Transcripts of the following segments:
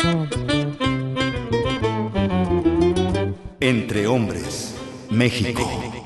Entre hombres, México.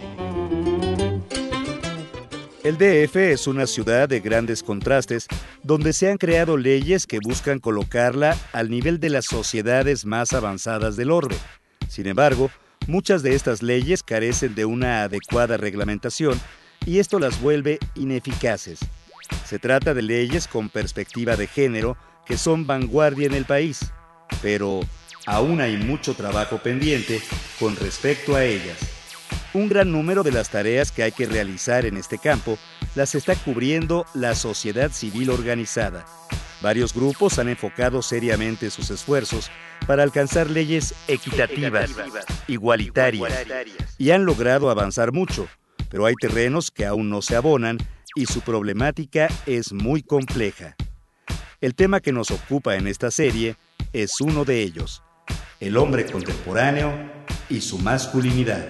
El DF es una ciudad de grandes contrastes donde se han creado leyes que buscan colocarla al nivel de las sociedades más avanzadas del orbe. Sin embargo, muchas de estas leyes carecen de una adecuada reglamentación y esto las vuelve ineficaces. Se trata de leyes con perspectiva de género que son vanguardia en el país, pero aún hay mucho trabajo pendiente con respecto a ellas. Un gran número de las tareas que hay que realizar en este campo las está cubriendo la sociedad civil organizada. Varios grupos han enfocado seriamente sus esfuerzos para alcanzar leyes equitativas, igualitarias, y han logrado avanzar mucho, pero hay terrenos que aún no se abonan y su problemática es muy compleja. El tema que nos ocupa en esta serie es uno de ellos: el hombre contemporáneo y su masculinidad.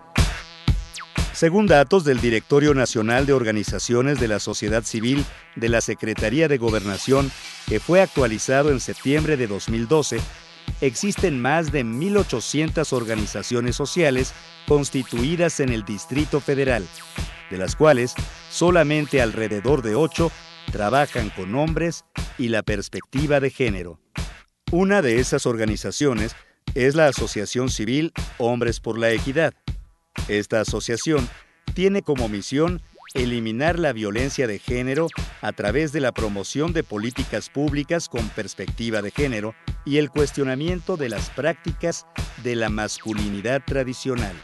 Según datos del Directorio Nacional de Organizaciones de la Sociedad Civil de la Secretaría de Gobernación, que fue actualizado en septiembre de 2012, existen más de 1,800 organizaciones sociales constituidas en el Distrito Federal, de las cuales solamente alrededor de 8 trabajan con hombres y la perspectiva de género. Una de esas organizaciones es la Asociación Civil Hombres por la Equidad. Esta asociación tiene como misión eliminar la violencia de género a través de la promoción de políticas públicas con perspectiva de género y el cuestionamiento de las prácticas de la masculinidad tradicional.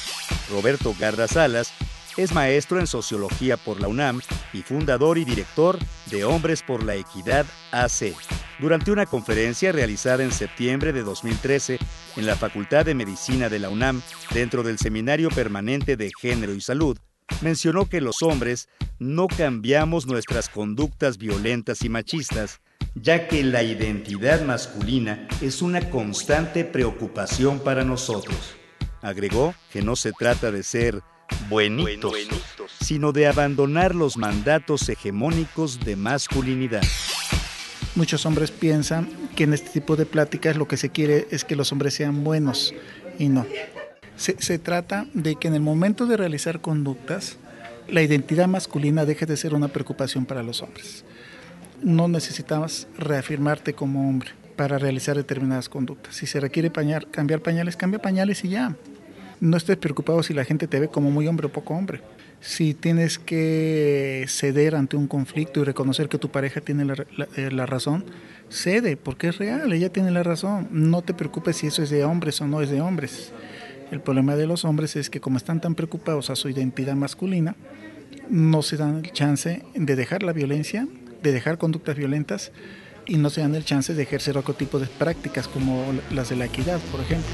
Roberto Garda Salas es maestro en Sociología por la UNAM y fundador y director de Hombres por la Equidad AC. Durante una conferencia realizada en septiembre de 2013 en la Facultad de Medicina de la UNAM, dentro del Seminario Permanente de Género y Salud, mencionó que los hombres no cambiamos nuestras conductas violentas y machistas, ya que la identidad masculina es una constante preocupación para nosotros. Agregó que no se trata de ser buenitos, sino de abandonar los mandatos hegemónicos de masculinidad. Muchos hombres piensan que en este tipo de pláticas lo que se quiere es que los hombres sean buenos, y no. Se trata de que en el momento de realizar conductas, la identidad masculina deje de ser una preocupación para los hombres. No necesitas reafirmarte como hombre para realizar determinadas conductas. Si se requiere cambiar pañales, cambia pañales y ya. No estés preocupado si la gente te ve como muy hombre o poco hombre. Si tienes que ceder ante un conflicto y reconocer que tu pareja tiene la razón, cede, porque es real, ella tiene la razón. No te preocupes si eso es de hombres o no es de hombres. El problema de los hombres es que como están tan preocupados a su identidad masculina, no se dan el chance de dejar la violencia, de dejar conductas violentas, y no se dan el chance de ejercer otro tipo de prácticas como las de la equidad, por ejemplo.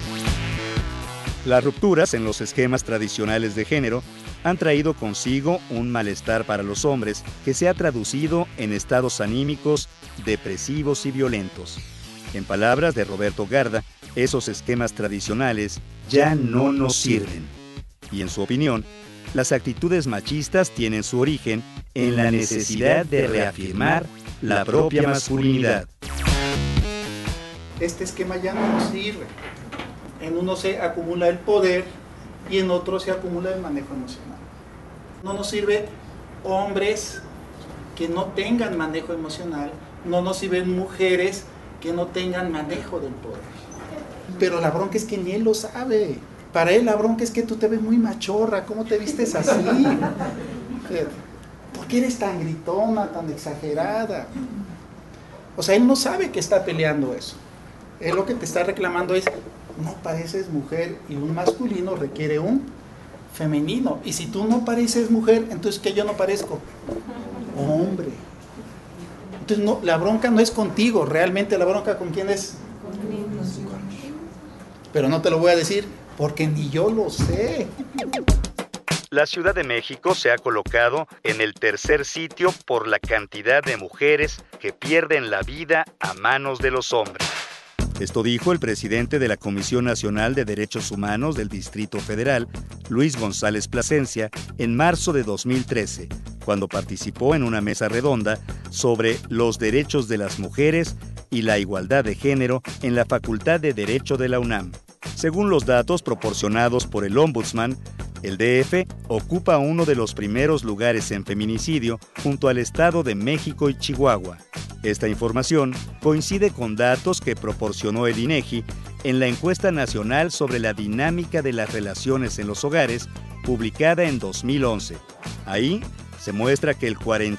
Las rupturas en los esquemas tradicionales de género han traído consigo un malestar para los hombres que se ha traducido en estados anímicos depresivos y violentos. En palabras de Roberto Garda, esos esquemas tradicionales ya no nos sirven. Y en su opinión, las actitudes machistas tienen su origen en la necesidad de reafirmar la propia masculinidad. Este esquema ya no nos sirve. En uno se acumula el poder y en otro se acumula el manejo emocional. No nos sirve hombres que no tengan manejo emocional, no nos sirven mujeres que no tengan manejo del poder. Pero la bronca es que ni él lo sabe. Para él la bronca es que tú te ves muy machorra, ¿cómo te vistes así? ¿Por qué eres tan gritona, tan exagerada? O sea, él no sabe que está peleando eso. Él lo que te está reclamando es: no pareces mujer, y un masculino requiere un femenino. Y si tú no pareces mujer, entonces ¿qué yo no parezco? Hombre. Entonces no, la bronca no es contigo, realmente la bronca ¿con quién es? Conmigo. Pero no te lo voy a decir porque ni yo lo sé. La Ciudad de México se ha colocado en el tercer sitio por la cantidad de mujeres que pierden la vida a manos de los hombres. Esto dijo el presidente de la Comisión Nacional de Derechos Humanos del Distrito Federal, Luis González Plasencia, en marzo de 2013, cuando participó en una mesa redonda sobre los derechos de las mujeres y la igualdad de género en la Facultad de Derecho de la UNAM. Según los datos proporcionados por el Ombudsman, el DF ocupa uno de los primeros lugares en feminicidio junto al Estado de México y Chihuahua. Esta información coincide con datos que proporcionó el INEGI en la encuesta nacional sobre la dinámica de las relaciones en los hogares, publicada en 2011. Ahí se muestra que el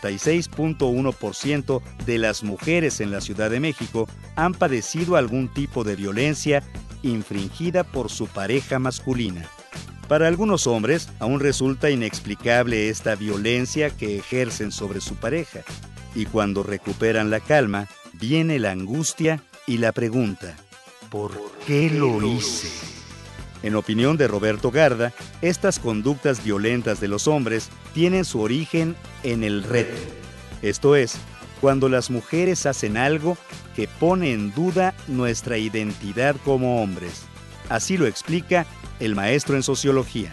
46.1% de las mujeres en la Ciudad de México han padecido algún tipo de violencia infringida por su pareja masculina. Para algunos hombres, aún resulta inexplicable esta violencia que ejercen sobre su pareja. Y cuando recuperan la calma, viene la angustia y la pregunta: ¿por qué lo hice? En opinión de Roberto Garda, estas conductas violentas de los hombres tienen su origen en el reto. Esto es, cuando las mujeres hacen algo que pone en duda nuestra identidad como hombres. Así lo explica el maestro en sociología.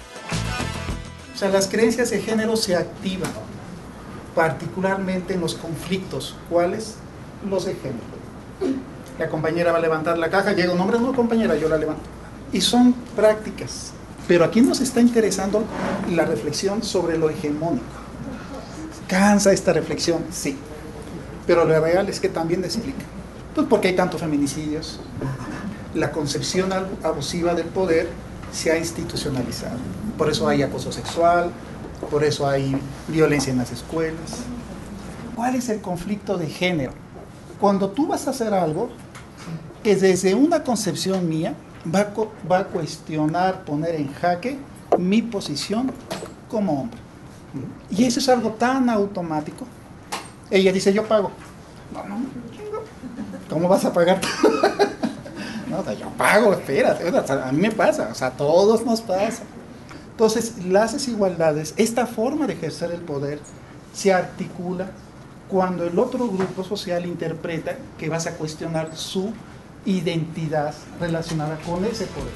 O sea, las creencias de género se activan, particularmente en los conflictos. ¿Cuáles? Los de género. La compañera va a levantar la caja, llega un hombre, no compañera, yo la levanto. Y son prácticas. Pero aquí nos está interesando la reflexión sobre lo hegemónico. ¿Cansa esta reflexión? Sí. Pero lo real es que también explica. Pues porque hay tantos feminicidios. La concepción abusiva del poder se ha institucionalizado. Por eso hay acoso sexual, por eso hay violencia en las escuelas. ¿Cuál es el conflicto de género? Cuando tú vas a hacer algo que desde una concepción mía va a cuestionar, poner en jaque mi posición como hombre. Y eso es algo tan automático. Ella dice, yo pago. No, ¿cómo vas a pagar? No, o sea, yo pago, espérate, o sea, a mí me pasa, o sea, a todos nos pasa. Entonces, las desigualdades, esta forma de ejercer el poder, se articula cuando el otro grupo social interpreta que vas a cuestionar su identidad relacionada con ese poder.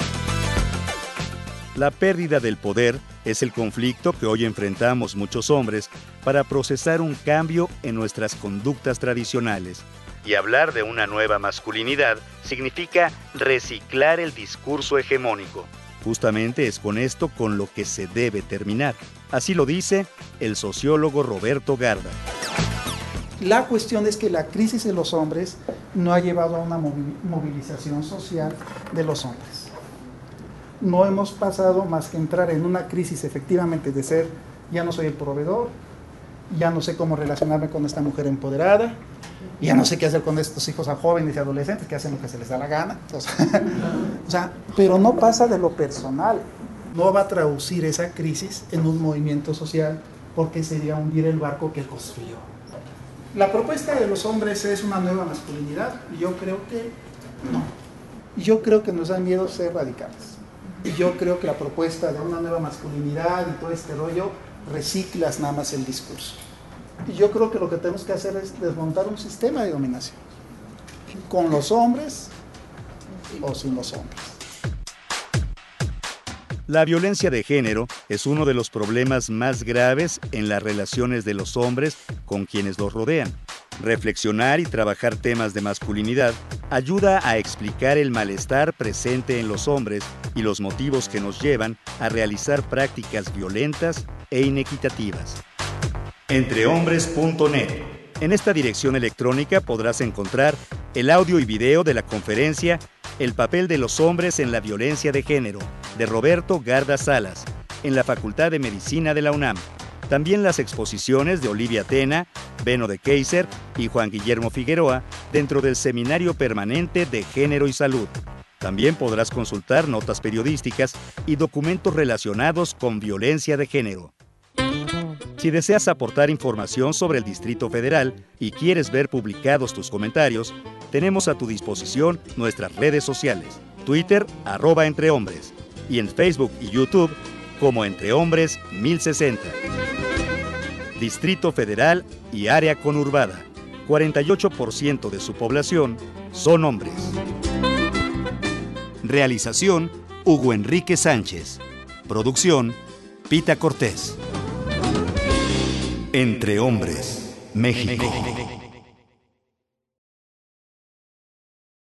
La pérdida del poder es el conflicto que hoy enfrentamos muchos hombres para procesar un cambio en nuestras conductas tradicionales. Y hablar de una nueva masculinidad significa reciclar el discurso hegemónico. Justamente es con esto con lo que se debe terminar. Así lo dice el sociólogo Roberto Garda. La cuestión es que la crisis de los hombres no ha llevado a una movilización social de los hombres. No hemos pasado más que entrar en una crisis efectivamente de ser, ya no soy el proveedor, ya no sé cómo relacionarme con esta mujer empoderada, ya no sé qué hacer con estos hijos a jóvenes y adolescentes que hacen lo que se les da la gana. O sea, pero no pasa de lo personal. No va a traducir esa crisis en un movimiento social porque sería hundir el barco que construyó. La propuesta de los hombres es una nueva masculinidad. Yo creo que no. Yo creo que nos da miedo ser radicales. Yo creo que la propuesta de una nueva masculinidad y todo este rollo reciclas nada más el discurso. Y yo creo que lo que tenemos que hacer es desmontar un sistema de dominación. Con los hombres o sin los hombres. La violencia de género es uno de los problemas más graves en las relaciones de los hombres con quienes los rodean. Reflexionar y trabajar temas de masculinidad ayuda a explicar el malestar presente en los hombres y los motivos que nos llevan a realizar prácticas violentas e inequitativas. Entrehombres.net. En esta dirección electrónica podrás encontrar el audio y video de la conferencia El papel de los hombres en la violencia de género, de Roberto Garda Salas, en la Facultad de Medicina de la UNAM. También las exposiciones de Olivia Tena, Beno de Keyser y Juan Guillermo Figueroa dentro del Seminario Permanente de Género y Salud. También podrás consultar notas periodísticas y documentos relacionados con violencia de género. Si deseas aportar información sobre el Distrito Federal y quieres ver publicados tus comentarios, tenemos a tu disposición nuestras redes sociales, Twitter, @entrehombres, y en Facebook y YouTube como Entre Hombres 1060. Distrito Federal y área conurbada, 48% de su población son hombres. Realización, Hugo Enrique Sánchez. Producción, Pita Cortés. Entre Hombres, México.